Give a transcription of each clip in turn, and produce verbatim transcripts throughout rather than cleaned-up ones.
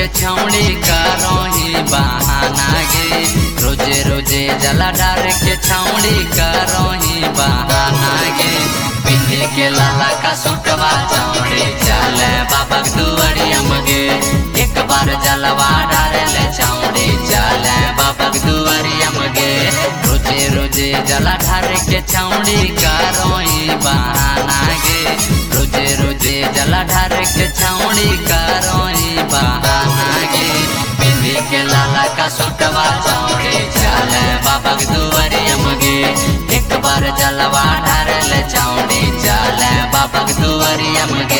के छौड़ी करोही बहाना गे। रोजे रोजे जला ढार के छौड़ी करोही बहाना गे। पिंधे के लाला का सुटवा छौड़ी चले बाबा दुआरियम गे। एक बार जलवा डारे ले छौड़ी चले बाबा दुआरियम गे। रोजे रोजे जला ढार के छौड़ी करोही बहाना गे। रोजे रोजे जला ढार के छौड़ी करोही बहाना गे। पिंधे के लाला का सुटवा छौड़ी चले बाबा दुआरियम गे। एक बार जलवा ढार ले छौड़ी चले बाबा दुआरियम गे।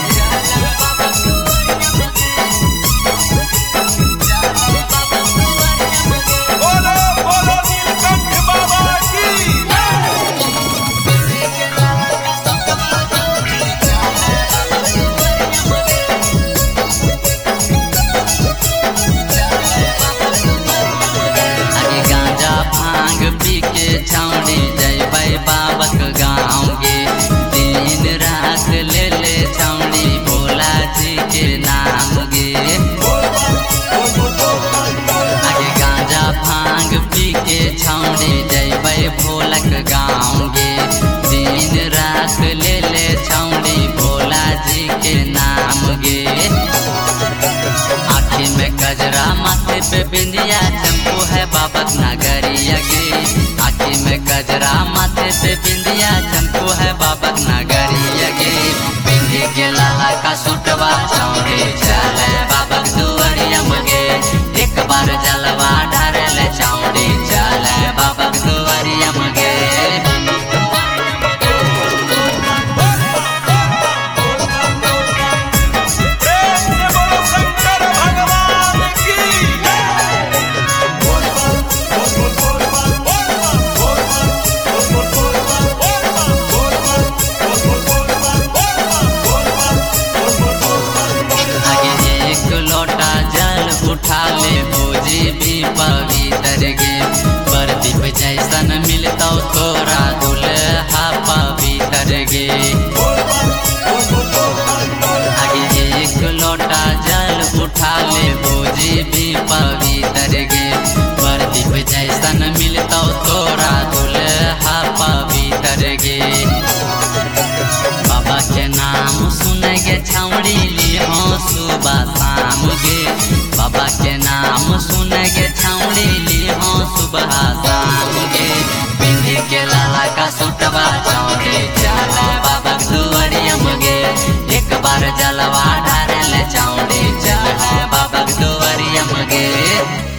पी के छौड़ी जैबै बाबक गाँव गे। दिन रात ले ले छौड़ी भोला जी के नाम गे। आगे गांजा भांग पी के छौड़ी जैबै भोलक गाँव गे। दिन रात ले ले छौड़ी भोला जी के नाम गे। आँखी में गजरा माथे पे बिंदिया चंपू है बाबक नगरिया गे। आँखी में गजरा माथे पे बिंदिया चंपू है बाबक नगरिया गे। बिंदी के लाला का सुटवा छौड़ी चले बाबक दुआरियम गे। एक बार जलवा ढारे ले छौड़ी चले बाबक दुआरियम गे। उठा ले भोजी भी पवित्र गे। प्रदीप जैसन मिलतौ तोरा दुल्हा पवित्र गे। आगे एक लोटा जल उठा ले भोजी भी पवित्र गे। प्रदीप जैसन मिलतौ तोरा दुल्हा पवित्र गे। बाबा के नाम सुन गे छौड़ी लिहो सुबह शाम गे। बाबा के नाम सुन गे छौड़ी लिहो सुबह शाम गे। पिंधे के लाला का सुटवा छौड़ी चले बाबा दुआरियम गे। एक बार जलवा ढारे ले छौड़ी चले बाबा दुआरियम गे।